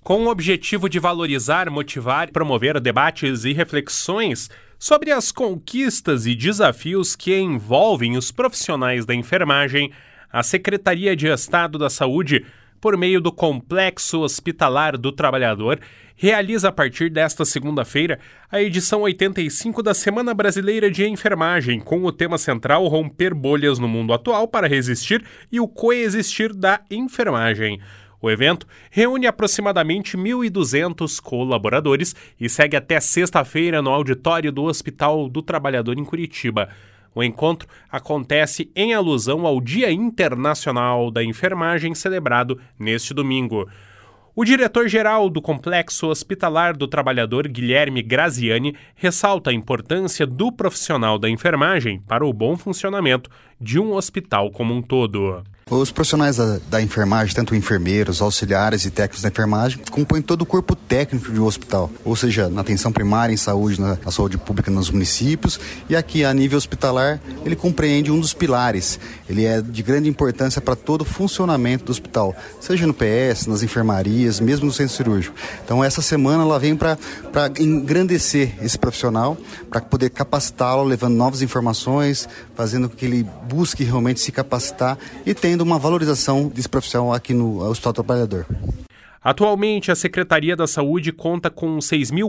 Com o objetivo de valorizar, motivar e promover debates e reflexões sobre as conquistas e desafios que envolvem os profissionais da enfermagem, a Secretaria de Estado da Saúde, por meio do Complexo Hospitalar do Trabalhador, realiza a partir desta segunda-feira a edição 85 da Semana Brasileira de Enfermagem, com o tema central Romper Bolhas no Mundo Atual para Resistir e o Coexistir da Enfermagem. O evento reúne aproximadamente 1.200 colaboradores e segue até sexta-feira no auditório do Hospital do Trabalhador em Curitiba. O encontro acontece em alusão ao Dia Internacional da Enfermagem, celebrado neste domingo. O diretor-geral do Complexo Hospitalar do Trabalhador, Guilherme Graziani, ressalta a importância do profissional da enfermagem para o bom funcionamento de um hospital como um todo. Os profissionais da enfermagem, tanto enfermeiros, auxiliares e técnicos da enfermagem, compõem todo o corpo técnico de um hospital, ou seja, na atenção primária em saúde, na saúde pública nos municípios, e aqui a nível hospitalar ele compreende um dos pilares. Ele é de grande importância para todo o funcionamento do hospital, seja no PS, nas enfermarias, mesmo no centro cirúrgico. Então essa semana ela vem para engrandecer esse profissional, para poder capacitá-lo, levando novas informações, fazendo com que ele busque realmente se capacitar e tendo uma valorização desse profissional aqui no Hospital do Trabalhador. Atualmente, a Secretaria da Saúde conta com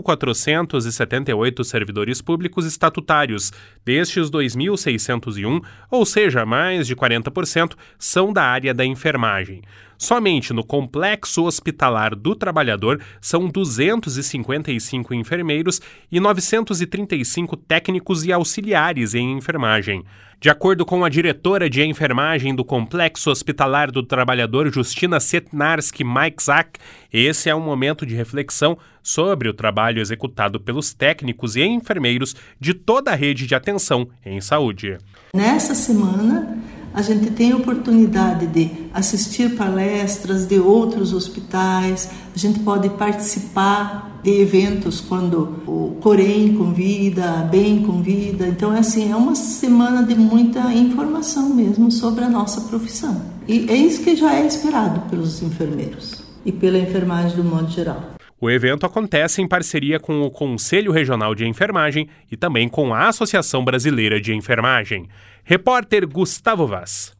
6.478 servidores públicos estatutários. Destes, 2.601, ou seja, mais de 40%, são da área da enfermagem. Somente no Complexo Hospitalar do Trabalhador são 255 enfermeiros e 935 técnicos e auxiliares em enfermagem. De acordo com a diretora de enfermagem do Complexo Hospitalar do Trabalhador, Justina Setnarski-Maikzak, esse é um momento de reflexão sobre o trabalho executado pelos técnicos e enfermeiros de toda a rede de atenção em saúde. Nessa semana, a gente tem a oportunidade de assistir palestras de outros hospitais, a gente pode participar de eventos quando o Corém convida, a BEM convida. Então, é uma semana de muita informação mesmo sobre a nossa profissão. E é isso que já é esperado pelos enfermeiros e pela enfermagem do modo geral. O evento acontece em parceria com o Conselho Regional de Enfermagem e também com a Associação Brasileira de Enfermagem. Repórter Gustavo Vaz.